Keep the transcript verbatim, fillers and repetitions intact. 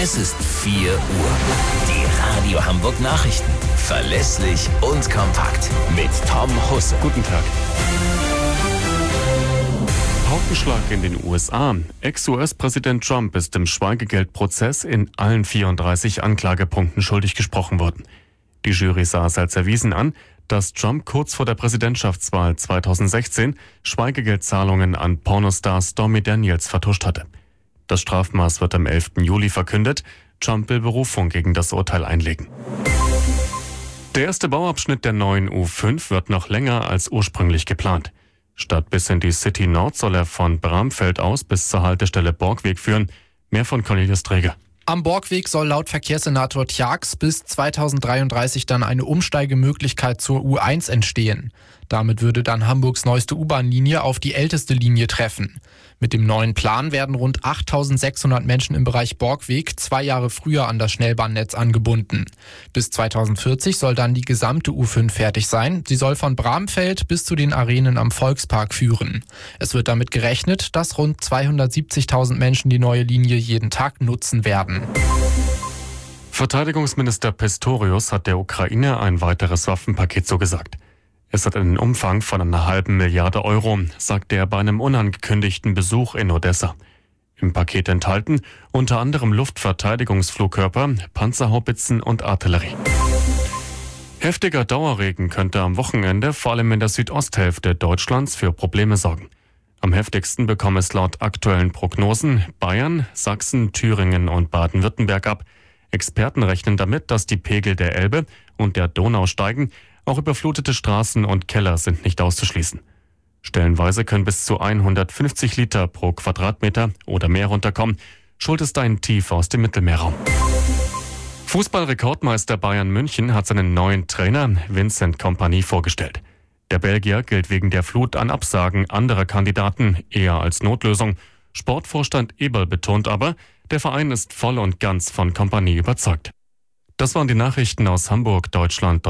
Es ist vier Uhr. Die Radio Hamburg Nachrichten. Verlässlich und kompakt. Mit Tom Husse. Guten Tag. Paukenschlag in den U S A. Ex-U S-Präsident Trump ist im Schweigegeldprozess in allen vierunddreißig Anklagepunkten schuldig gesprochen worden. Die Jury sah es als erwiesen an, dass Trump kurz vor der Präsidentschaftswahl zweitausendsechzehn Schweigegeldzahlungen an Pornostar Stormy Daniels vertuscht hatte. Das Strafmaß wird am elften Juli verkündet. Trump will Berufung gegen das Urteil einlegen. Der erste Bauabschnitt der neuen U fünf wird noch länger als ursprünglich geplant. Statt bis in die City Nord soll er von Bramfeld aus bis zur Haltestelle Borgweg führen. Mehr von Cornelius Träger. Am Borgweg soll laut Verkehrssenator Tjax bis zweitausenddreiunddreißig dann eine Umsteigemöglichkeit zur U eins entstehen. Damit würde dann Hamburgs neueste U-Bahn-Linie auf die älteste Linie treffen. Mit dem neuen Plan werden rund achttausendsechshundert Menschen im Bereich Borgweg zwei Jahre früher an das Schnellbahnnetz angebunden. Bis zweitausendvierzig soll dann die gesamte U fünf fertig sein. Sie soll von Bramfeld bis zu den Arenen am Volkspark führen. Es wird damit gerechnet, dass rund zweihundertsiebzigtausend Menschen die neue Linie jeden Tag nutzen werden. Verteidigungsminister Pistorius hat der Ukraine ein weiteres Waffenpaket zugesagt. Es hat einen Umfang von einer halben Milliarde Euro, sagte er bei einem unangekündigten Besuch in Odessa. Im Paket enthalten unter anderem Luftverteidigungsflugkörper, Panzerhaubitzen und Artillerie. Heftiger Dauerregen könnte am Wochenende vor allem in der Südosthälfte Deutschlands für Probleme sorgen. Am heftigsten bekommen es laut aktuellen Prognosen Bayern, Sachsen, Thüringen und Baden-Württemberg ab. Experten rechnen damit, dass die Pegel der Elbe und der Donau steigen. Auch überflutete Straßen und Keller sind nicht auszuschließen. Stellenweise können bis zu hundertfünfzig Liter pro Quadratmeter oder mehr runterkommen. Schuld ist ein Tief aus dem Mittelmeerraum. Fußballrekordmeister Bayern München hat seinen neuen Trainer Vincent Kompany vorgestellt. Der Belgier gilt wegen der Flut an Absagen anderer Kandidaten eher als Notlösung. Sportvorstand Eberl betont aber, der Verein ist voll und ganz von Kompany überzeugt. Das waren die Nachrichten aus Hamburg, Deutschland.